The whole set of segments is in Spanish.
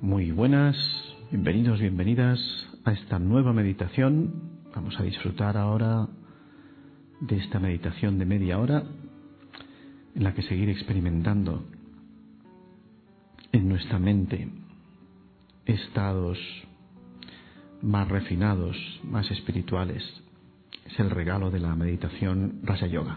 Muy buenas, bienvenidos, bienvenidas a esta nueva meditación. Vamos a disfrutar ahora de esta meditación de media hora en la que seguir experimentando en nuestra mente estados más refinados, más espirituales. Es el regalo de la meditación Raja Yoga.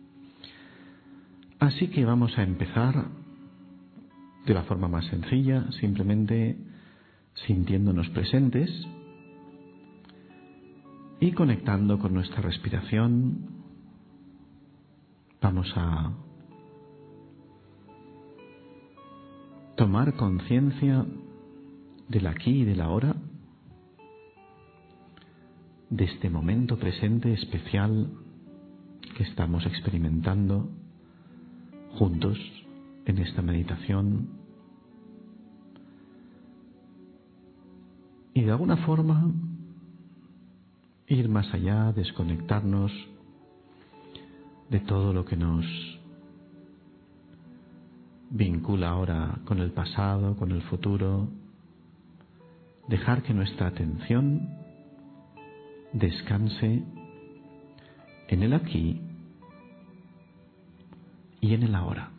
Así que vamos a empezar de la forma más sencilla, simplemente sintiéndonos presentes y conectando con nuestra respiración. Vamos a tomar conciencia del aquí y del ahora, de este momento presente especial que estamos experimentando juntos en esta meditación, y de alguna forma ir más allá, desconectarnos de todo lo que nos vincula ahora con el pasado, con el futuro, dejar que nuestra atención descanse en el aquí y en el ahora.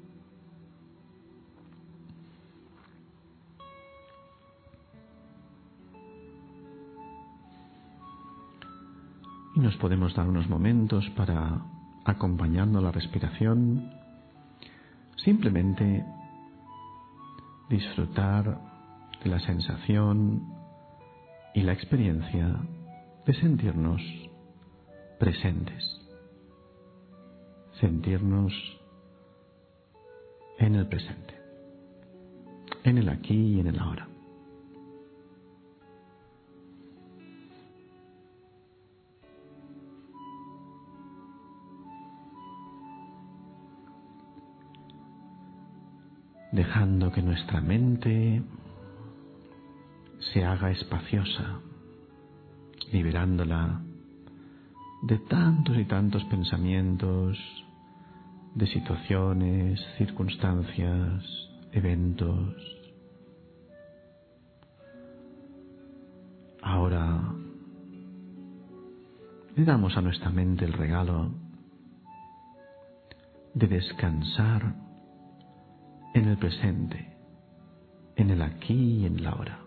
Y nos podemos dar unos momentos para, acompañando la respiración, simplemente disfrutar de la sensación y la experiencia de sentirnos presentes, sentirnos en el presente, en el aquí y en el ahora. Dejando que nuestra mente se haga espaciosa, liberándola de tantos y tantos pensamientos, de situaciones, circunstancias, eventos. Ahora le damos a nuestra mente el regalo de descansar en el presente, en el aquí y en el ahora.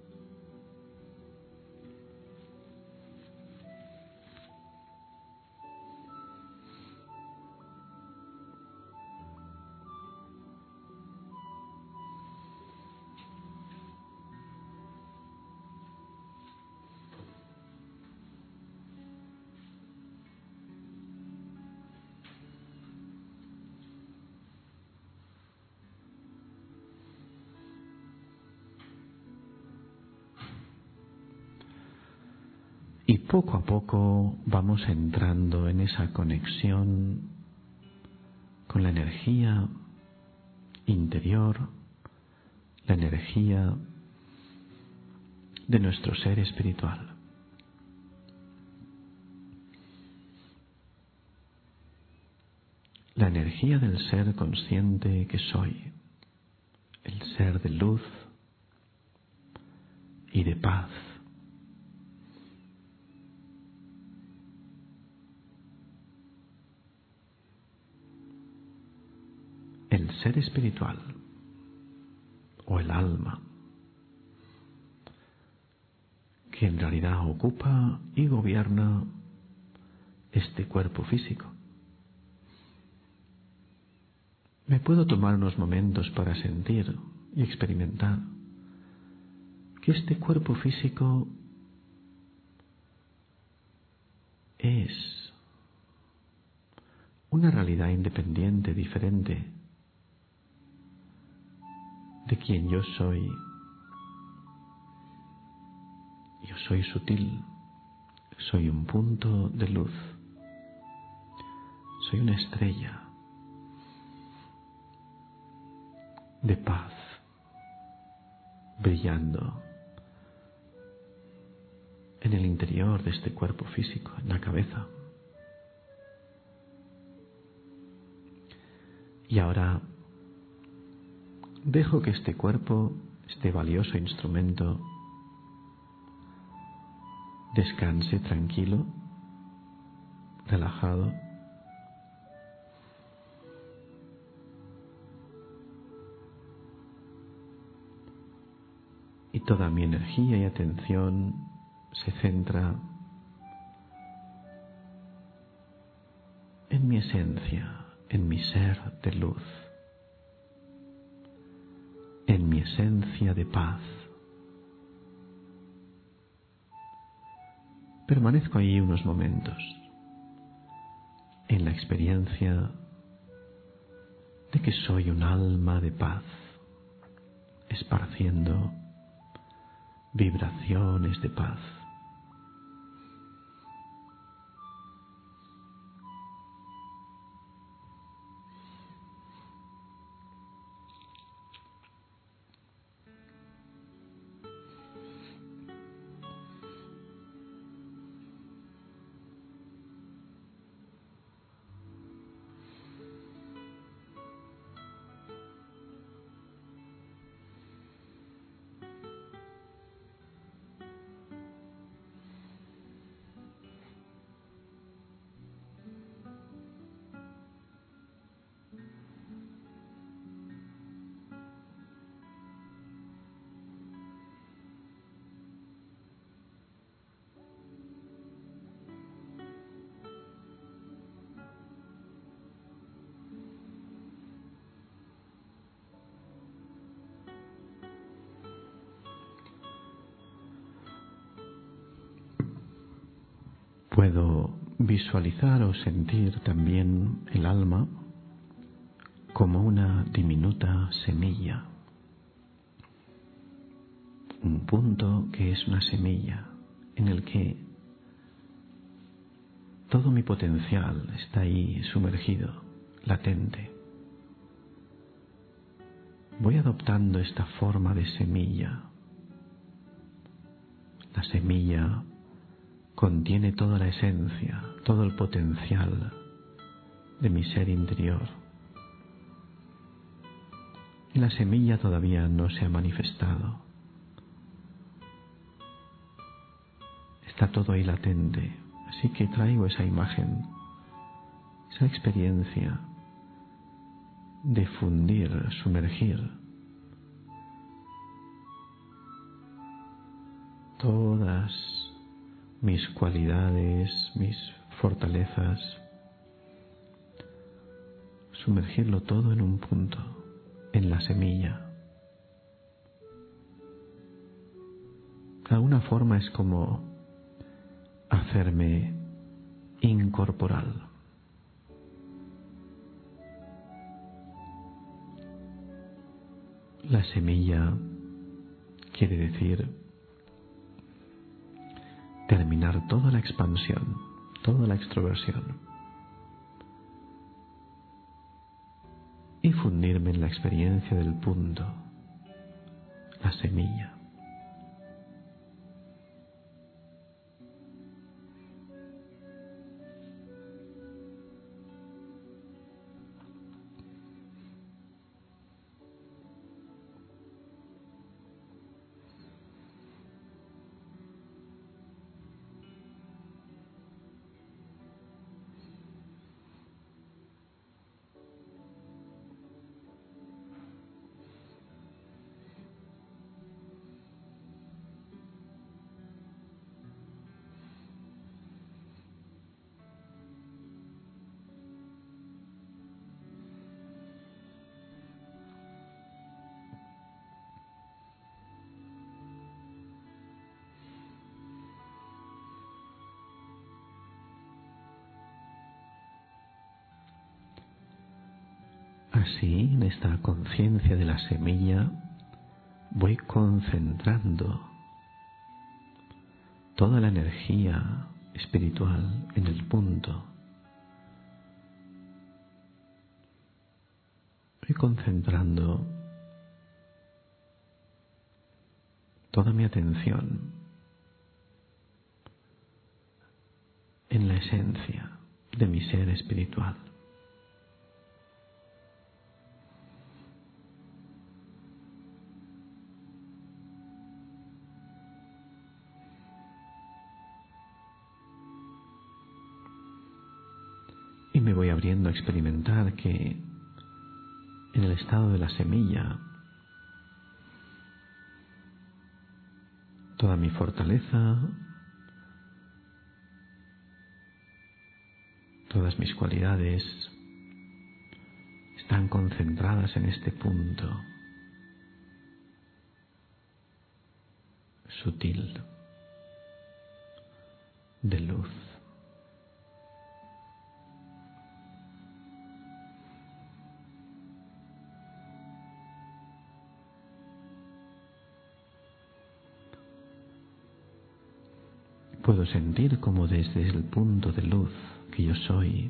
Y poco a poco vamos entrando en esa conexión con la energía interior, la energía de nuestro ser espiritual. La energía del ser consciente que soy, el ser de luz y de paz. El ser espiritual o el alma, que en realidad ocupa y gobierna este cuerpo físico. Me puedo tomar unos momentos para sentir y experimentar que este cuerpo físico es una realidad independiente, diferente de quien yo soy. Yo soy sutil, soy un punto de luz, soy una estrella de paz, brillando en el interior de este cuerpo físico, en la cabeza. Y ahora dejo que este cuerpo este valioso instrumento descanse tranquilo, relajado. Y toda mi energía y atención se centra en mi esencia, en mi ser de luz, en mi esencia de paz. Permanezco ahí unos momentos, en la experiencia de que soy un alma de paz, esparciendo vibraciones de paz. Puedo visualizar o sentir también el alma como una diminuta semilla, un punto que es una semilla en el que todo mi potencial está ahí sumergido, latente. Voy adoptando esta forma de semilla. La semilla contiene toda la esencia, todo el potencial de mi ser interior. Y la semilla todavía no se ha manifestado. Está todo ahí latente, así que traigo esa imagen, esa experiencia de fundir, sumergir todas mis cualidades, mis fortalezas, sumergirlo todo en un punto, en la semilla. De alguna forma es como hacerme incorporal. La semilla quiere decir terminar toda la expansión, toda la extroversión y fundirme en la experiencia del punto, la semilla. Así, en esta conciencia de la semilla, voy concentrando toda la energía espiritual en el punto. Voy concentrando toda mi atención en la esencia de mi ser espiritual. me voy abriendo a experimentar que en el estado de la semilla toda mi fortaleza, todas mis cualidades están concentradas en este punto sutil de luz. Puedo sentir como desde el punto de luz que yo soy,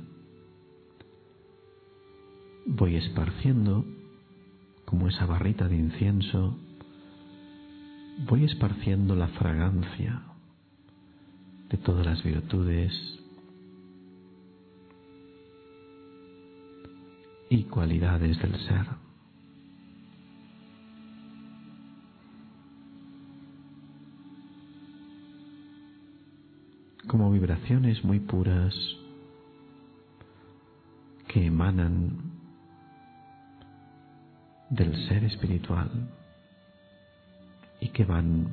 voy esparciendo como esa barrita de incienso, voy esparciendo la fragancia de todas las virtudes y cualidades del ser. Como vibraciones muy puras que emanan del ser espiritual y que van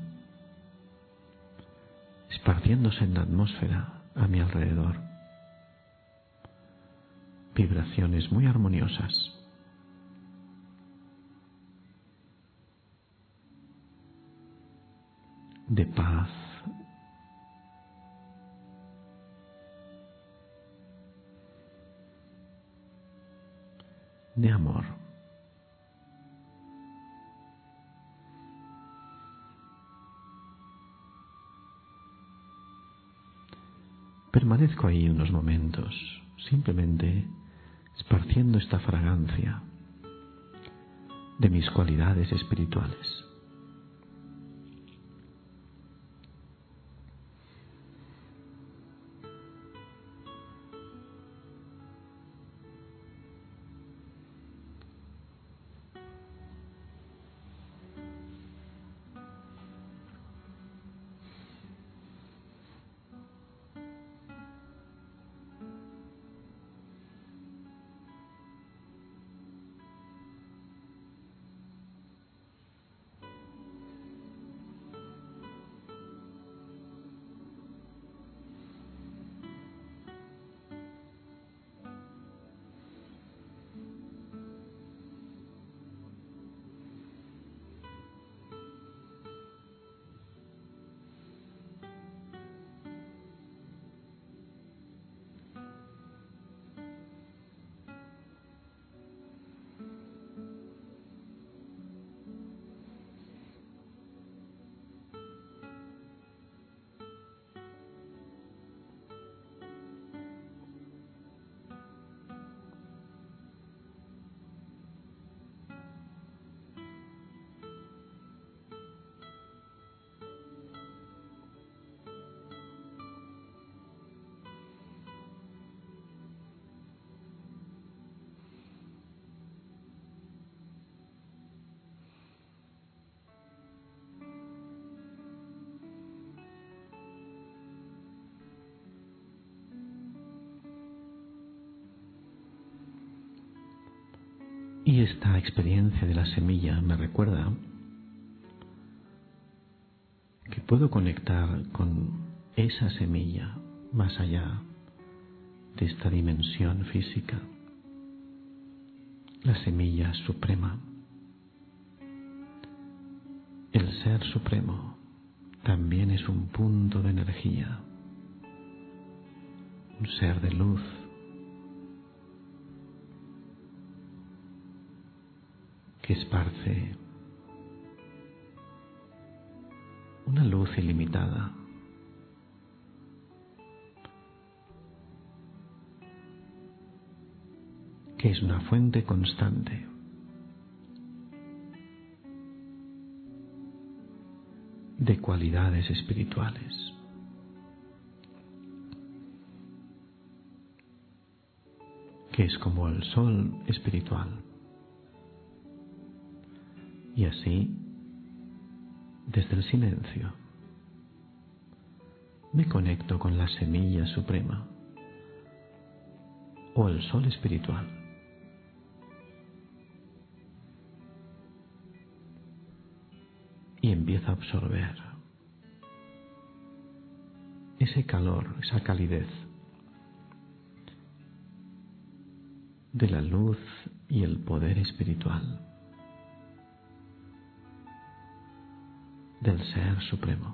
esparciéndose en la atmósfera a mi alrededor. Vibraciones muy armoniosas. De paz, de amor. Permanezco ahí unos momentos, simplemente esparciendo esta fragancia de mis cualidades espirituales. Y esta experiencia de la semilla me recuerda que puedo conectar con esa semilla más allá de esta dimensión física, la semilla suprema. El ser supremo también es un punto de energía, un ser de luz, que esparce una luz ilimitada, que es una fuente constante de cualidades espirituales. Que es como el sol espiritual. Y así, desde el silencio, me conecto con la semilla suprema, o el sol espiritual. Y empieza a absorber ese calor, esa calidez de la luz y el poder espiritual del Ser Supremo.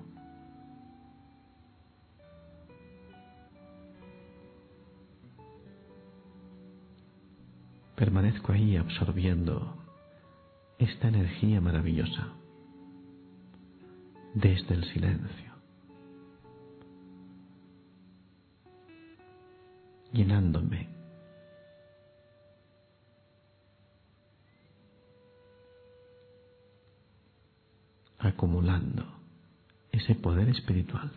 Permanezco ahí absorbiendo esta energía maravillosa desde el silencio, llenándome acumulando ese poder espiritual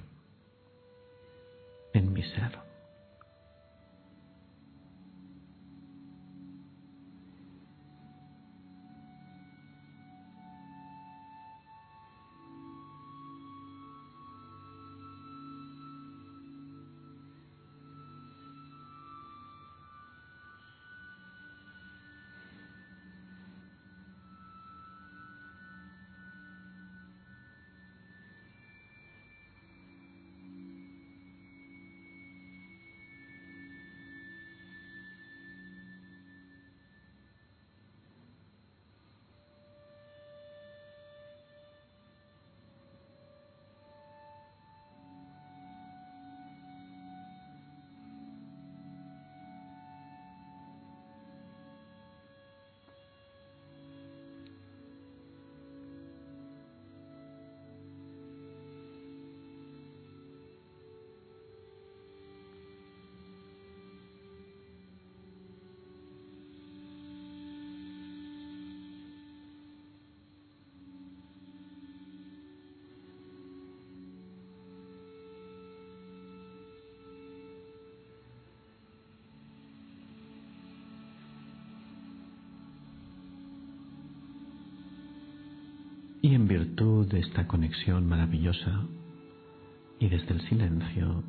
en mi ser. Y en virtud de esta conexión maravillosa y desde el silencio,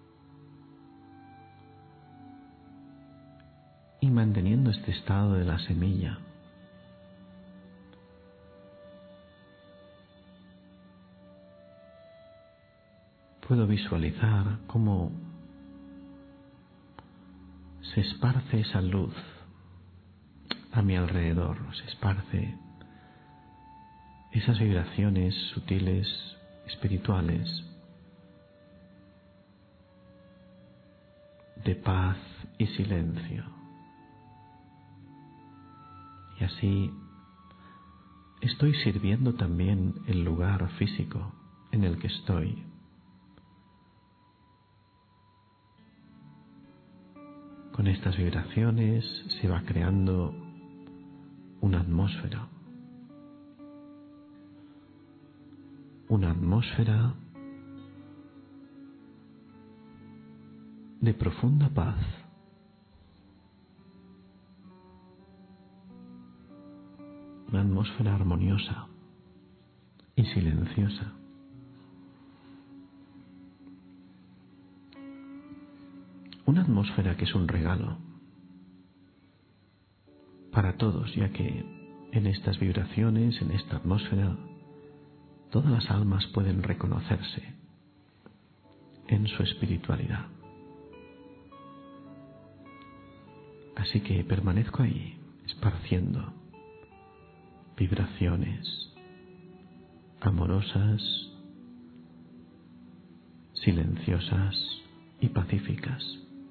y manteniendo este estado de la semilla, puedo visualizar cómo se esparce esa luz a mi alrededor, se esparce esas vibraciones sutiles, espirituales, de paz y silencio. Y así estoy sirviendo también el lugar físico en el que estoy. Con estas vibraciones se va creando una atmósfera de profunda paz, una atmósfera armoniosa y silenciosa. Una atmósfera que es un regalo para todos, ya que en estas vibraciones, en esta atmósfera, todas las almas pueden reconocerse en su espiritualidad. Así que permanezco ahí, esparciendo vibraciones amorosas, silenciosas y pacíficas,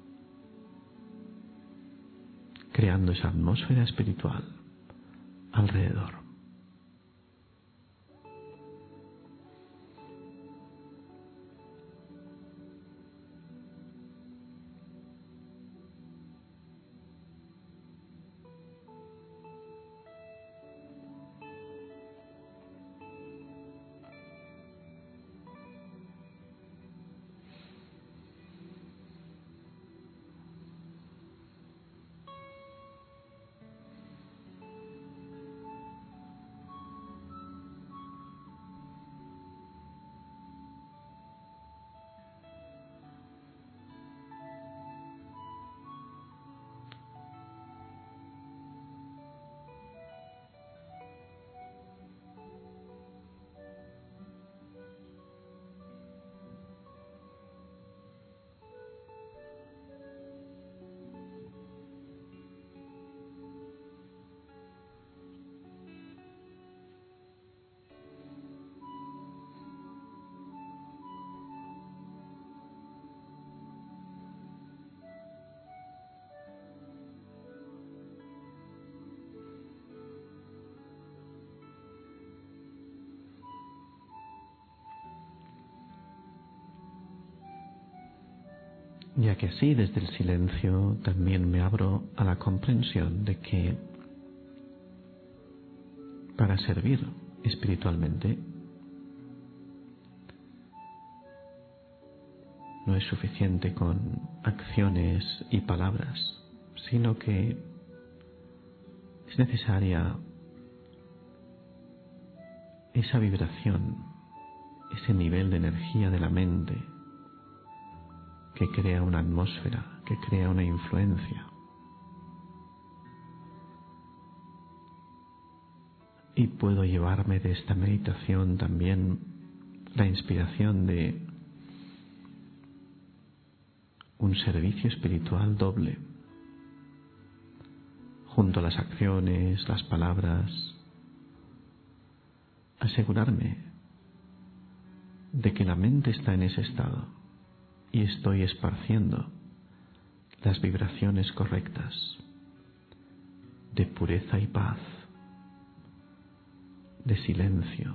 creando esa atmósfera espiritual alrededor. ya que así desde el silencio también me abro a la comprensión de que para servir espiritualmente no es suficiente con acciones y palabras, sino que es necesaria esa vibración, ese nivel de energía de la mente que crea una atmósfera, que crea una influencia. Y puedo llevarme de esta meditación también la inspiración de un servicio espiritual doble, junto a las acciones, las palabras, asegurarme de que la mente está en ese estado y estoy esparciendo las vibraciones correctas de pureza y paz, de silencio.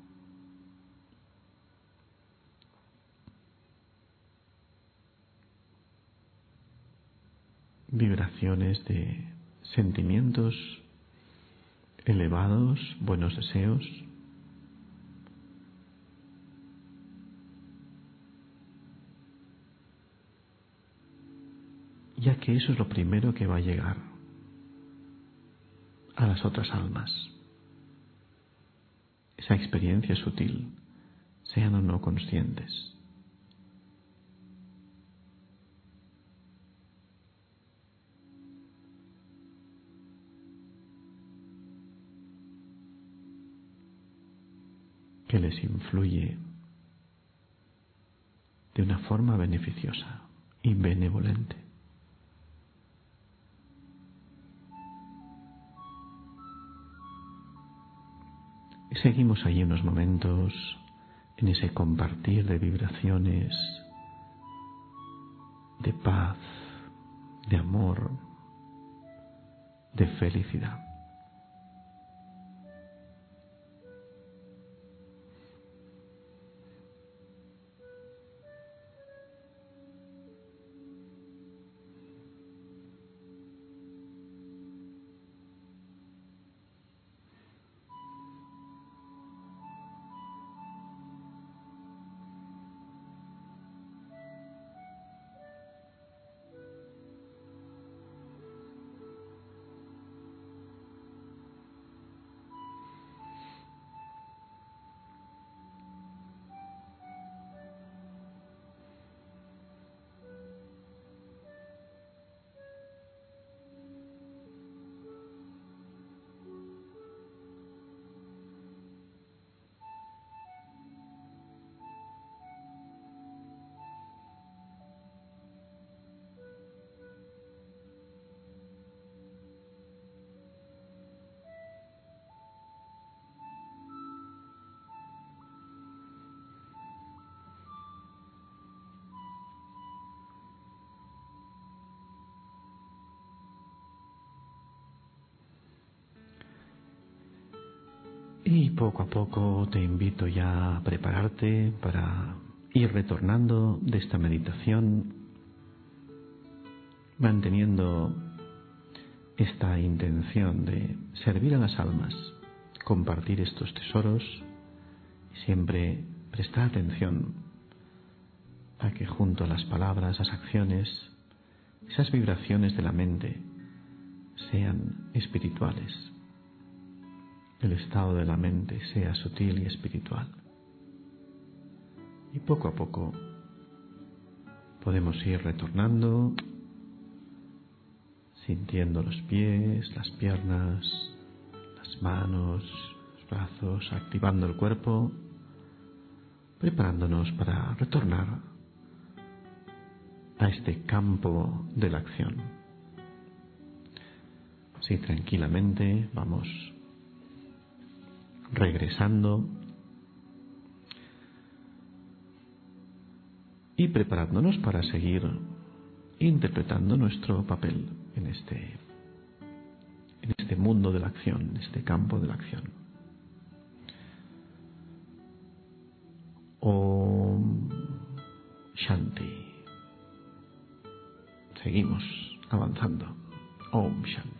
Vibraciones de sentimientos elevados, buenos deseos, ya que eso es lo primero que va a llegar a las otras almas. Esa experiencia sutil, sean o no conscientes. Que les influye de una forma beneficiosa y benevolente. Y seguimos allí unos momentos en ese compartir de vibraciones, de paz, de amor, de felicidad. Y poco a poco te invito ya a prepararte para ir retornando de esta meditación, manteniendo esta intención de servir a las almas, compartir estos tesoros y siempre prestar atención a que junto a las palabras, las acciones, esas vibraciones de la mente sean espirituales. El estado de la mente sea sutil y espiritual. Y poco a poco podemos ir retornando, sintiendo los pies, las piernas, las manos, los brazos, activando el cuerpo, preparándonos para retornar a este campo de la acción. Así tranquilamente vamos regresando y preparándonos para seguir interpretando nuestro papel en este mundo de la acción, en este campo de la acción. Om Shanti. Seguimos avanzando. Om Shanti.